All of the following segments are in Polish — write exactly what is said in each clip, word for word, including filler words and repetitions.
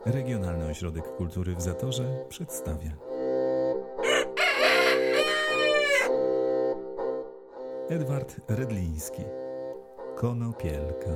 Regionalny Ośrodek Kultury w Zatorze przedstawia Edward Redliński, Konopielka.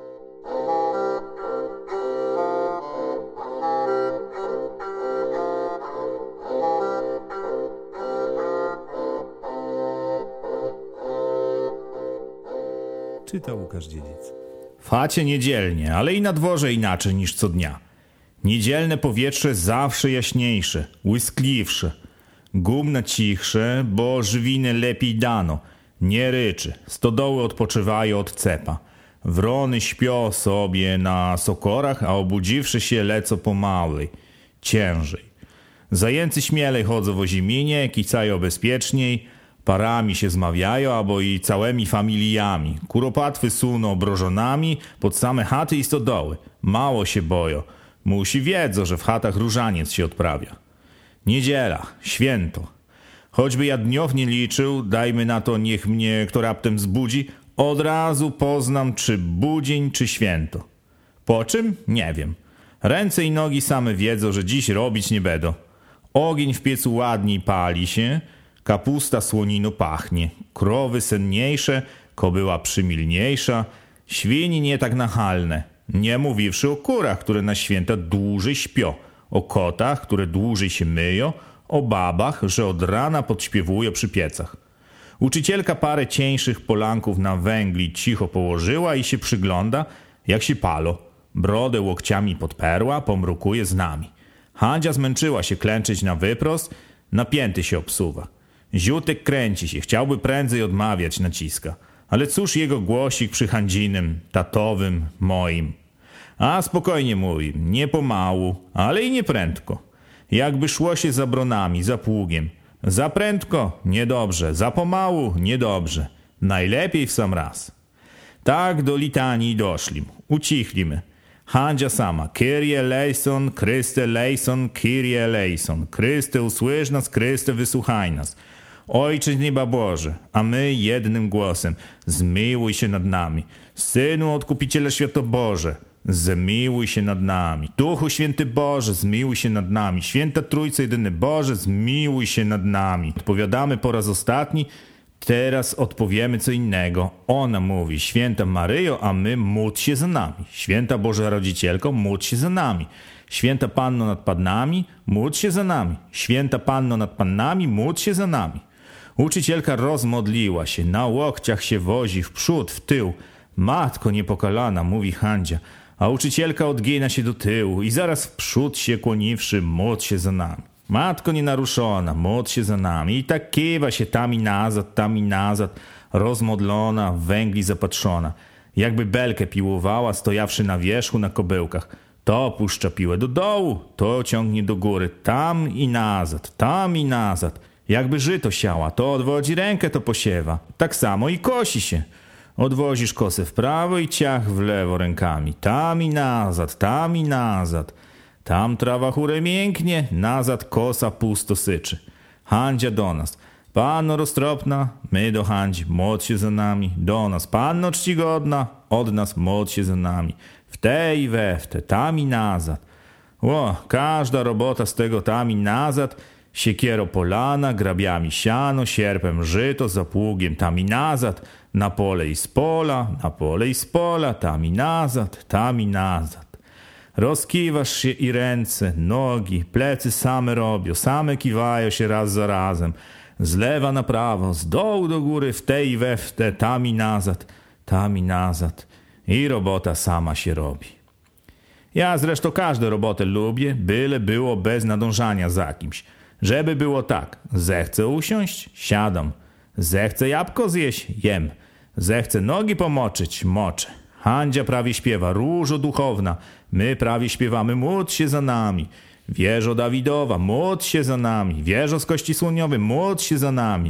Czyta Łukasz Dziedzic. W chacie niedzielnie, ale i na dworze inaczej niż co dnia. Niedzielne powietrze zawsze jaśniejsze, łyskliwsze. Gumna cichsze, bo żywiny lepiej dano. Nie ryczy, stodoły odpoczywają od cepa. Wrony śpią sobie na sokorach, a obudziwszy się lecą pomałej, ciężej. Zajęcy śmielej chodzą w oziminie, kicają bezpieczniej, parami się zmawiają, albo i całymi familiami. Kuropatwy suną brożonami pod same chaty i stodoły. Mało się boją. Musi wiedzą, że w chatach różaniec się odprawia. Niedziela, święto. Choćby ja dniów nie liczył, dajmy na to, niech mnie kto raptem zbudzi, od razu poznam, czy budzień, czy święto. Po czym? Nie wiem. Ręce i nogi same wiedzą, że dziś robić nie będą. Ogień w piecu ładniej pali się, kapusta słonino pachnie, krowy senniejsze, kobyła przymilniejsza, świni nie tak nachalne. Nie mówiwszy o kurach, które na święta dłużej śpią, o kotach, które dłużej się myją, o babach, że od rana podśpiewują przy piecach. Uczycielka parę cieńszych polanków na węgli cicho położyła i się przygląda, jak się palo. Brodę łokciami podperła, pomrukuje z nami. Handzia zmęczyła się klęczeć na wyprost, napięty się obsuwa. Ziutek kręci się, chciałby prędzej odmawiać, naciska. Ale cóż jego głosik przy Handzinym, tatowym, moim. A spokojnie mówi, nie pomału, ale i nie prędko. Jakby szło się za bronami, za pługiem. Za prędko, niedobrze, za pomału, niedobrze. Najlepiej w sam raz. Tak do litanii doszlim, ucichlimy. Handzia sama, Kyrie eleison, Chryste eleison, Kyrie eleison. Chryste usłysz nas, Chryste wysłuchaj nas. Ojcze nieba Boże, a my jednym głosem, zmiłuj się nad nami. Synu Odkupiciela Świata Boże, zmiłuj się nad nami. Duchu Święty Boże, zmiłuj się nad nami. Święta Trójco Jedyny Boże, zmiłuj się nad nami. Odpowiadamy po raz ostatni, teraz odpowiemy co innego. Ona mówi, Święta Maryjo, a my módl się za nami. Święta Boża Rodzicielko, módl się za nami. Święta Panno nad Pannami, módl się za nami. Święta Panno nad Pannami, módl się za nami. Uczycielka rozmodliła się, na łokciach się wozi, w przód, w tył. Matko niepokalana, mówi Handzia, a uczycielka odgina się do tyłu i zaraz w przód się kłoniwszy, módl się za nami. Matko nienaruszona, módl się za nami. I tak kiwa się tam i nazad, tam i nazad, rozmodlona, w węgli zapatrzona. Jakby belkę piłowała, stojawszy na wierzchu na kobyłkach. To puszcza piłę do dołu, to ciągnie do góry, tam i nazad, tam i nazad. Jakby żyto siała, to odwodzi rękę, to posiewa. Tak samo i kosi się. Odwozisz kosę w prawo i ciach w lewo rękami. Tam i nazad, tam i nazad. Tam trawa chórę mięknie, nazad kosa pusto syczy. Handzia do nas. Panno roztropna, my do Handzi, módl się za nami. Do nas, panno czcigodna, od nas módl się za nami. W te i we w te, tam i nazad. Ło, każda robota z tego tam i nazad. Siekiero polana, grabiami siano, sierpem żyto, za pługiem tam i nazad, na pole i z pola, na pole i z pola, tam i nazad, tam i nazad. Rozkiwasz się i ręce, nogi, plecy same robią, same kiwają się raz za razem, z lewa na prawo, z dołu do góry, w te i we w te, tam i nazad, tam i nazad. I robota sama się robi. Ja zresztą każdą robotę lubię, byle było bez nadążania za kimś. Żeby było tak, zechcę usiąść, siadam. Zechcę jabłko zjeść, jem. Zechcę nogi pomoczyć, moczę. Handzia prawie śpiewa, różo duchowna. My prawie śpiewamy, módl się za nami. Wieżo Dawidowa, módl się za nami. Wieżo z kości słoniowej, módl się za nami.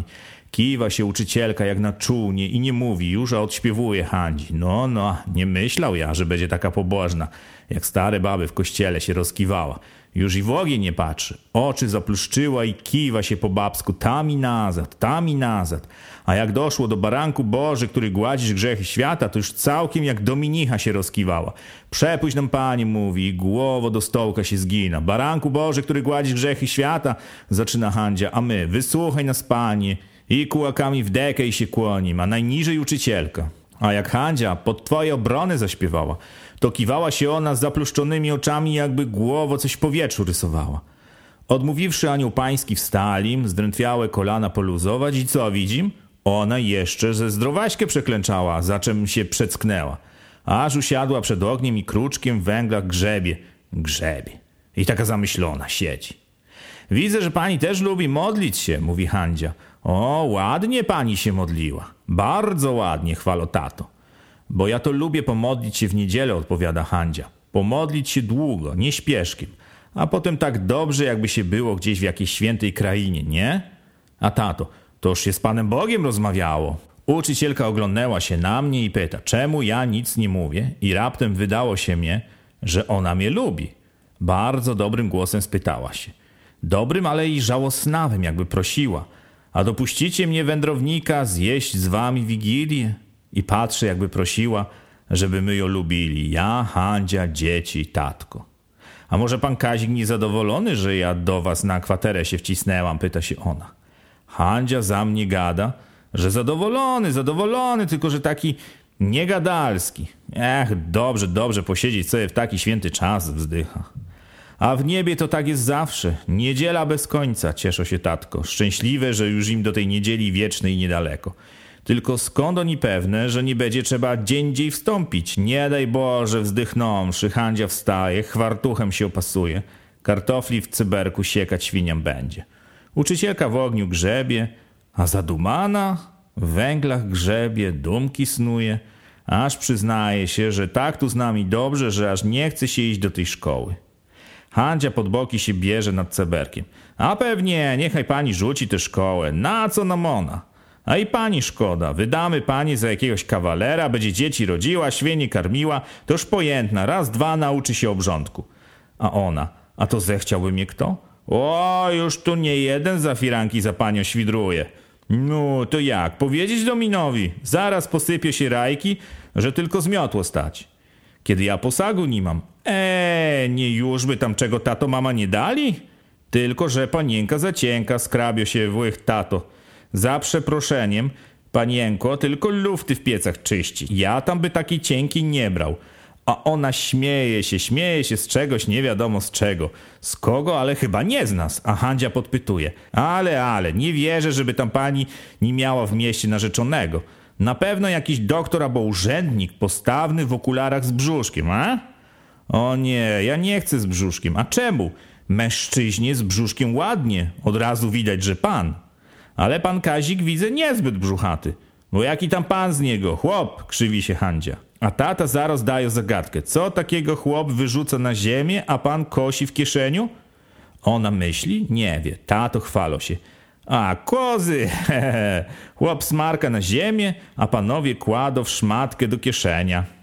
Kiwa się uczycielka jak na czółnie i nie mówi już, a odśpiewuje Handzi. No, no, nie myślał ja, że będzie taka pobożna, jak stare baby w kościele się rozkiwała. Już i w ogień nie patrzy. Oczy zapluszczyła i kiwa się po babsku tam i nazad, tam i nazad. A jak doszło do baranku Boży, który gładzisz grzechy świata, to już całkiem jak Dominicha się rozkiwała. Przepuść nam, Panie, mówi, i głowo do stołka się zgina. Baranku Boży, który gładzisz grzechy świata, zaczyna Handzia, a my, wysłuchaj nas, Panie, i kułakami w dekę i się kłonimy, a najniżej uczycielka. A jak Handzia pod twoje obrony zaśpiewała, to kiwała się ona z zapluszczonymi oczami, jakby głowo coś w powietrzu rysowała. Odmówiwszy anioł pański wstali, zdrętwiałe kolana poluzować i co widzim? Ona jeszcze ze zdrowaśkę przeklęczała, za czym się przecknęła. Aż usiadła przed ogniem i kruczkiem w węglach grzebie, grzebie. I taka zamyślona siedzi. Widzę, że pani też lubi modlić się, mówi Handzia. O, ładnie pani się modliła. Bardzo ładnie, chwalo tato. Bo ja to lubię pomodlić się w niedzielę, odpowiada Handzia. Pomodlić się długo, nie śpieszkiem. A potem tak dobrze, jakby się było gdzieś w jakiejś świętej krainie, nie? A tato, toż się z Panem Bogiem rozmawiało. Uczycielka oglądnęła się na mnie i pyta, czemu ja nic nie mówię? I raptem wydało się mnie, że ona mnie lubi. Bardzo dobrym głosem spytała się. Dobrym, ale i żałosnawym, jakby prosiła. A dopuścicie mnie, wędrownika, zjeść z wami wigilię? I patrzy, jakby prosiła, żeby my ją lubili. Ja, Handzia, dzieci, tatko. A może pan Kazik niezadowolony, że ja do was na kwaterę się wcisnęłam? Pyta się ona. Handzia za mnie gada, że zadowolony, zadowolony, tylko że taki niegadalski. Ech, dobrze, dobrze posiedzieć sobie w taki święty czas, wzdycha. A w niebie to tak jest zawsze. Niedziela bez końca, cieszą się tatko. Szczęśliwe, że już im do tej niedzieli wiecznej niedaleko. Tylko skąd oni pewne, że nie będzie trzeba dzień dzień wstąpić? Nie daj Boże, wzdychnąwszy, Handzia wstaje, chwartuchem się opasuje. Kartofli w cyberku siekać świniam będzie. Uczycielka w ogniu grzebie, a zadumana w węglach grzebie, dumki snuje. Aż przyznaje się, że tak tu z nami dobrze, że aż nie chce się iść do tej szkoły. Handzia pod boki się bierze nad ceberkiem. A pewnie, niechaj pani rzuci tę szkołę. Na co nam ona? A i pani szkoda. Wydamy pani za jakiegoś kawalera, będzie dzieci rodziła, świnie karmiła, toż pojętna, raz, dwa nauczy się obrządku. A ona, a to zechciałby mnie kto? O, już tu nie jeden za firanki za panią świdruje. No, to jak? Powiedzieć Dominowi? Zaraz posypie się rajki, że tylko zmiotło stać. Kiedy ja posagu nie mam. Eee, nie już by tam czego tato mama nie dali? Tylko, że panienka za cienka, skrabio się włych tato. Za przeproszeniem, panienko, tylko lufty w piecach czyści. Ja tam by taki cienki nie brał. A ona śmieje się, śmieje się z czegoś, nie wiadomo z czego. Z kogo, ale chyba nie z nas. A Handzia podpytuje. Ale, ale, nie wierzę, żeby tam pani nie miała w mieście narzeczonego. Na pewno jakiś doktor albo urzędnik postawny w okularach z brzuszkiem, a? O nie, ja nie chcę z brzuszkiem. A czemu? Mężczyźnie z brzuszkiem ładnie. Od razu widać, że pan. Ale pan Kazik, widzę, niezbyt brzuchaty. Bo jaki tam pan z niego? Chłop, krzywi się Handzia. A tata zaraz daje zagadkę. Co takiego chłop wyrzuca na ziemię, a pan kosi w kieszeniu? Ona myśli? Nie wie. Tato chwalo się. A, kozy! Hehe. Chłop smarka na ziemię, a panowie kładą w szmatkę do kieszenia.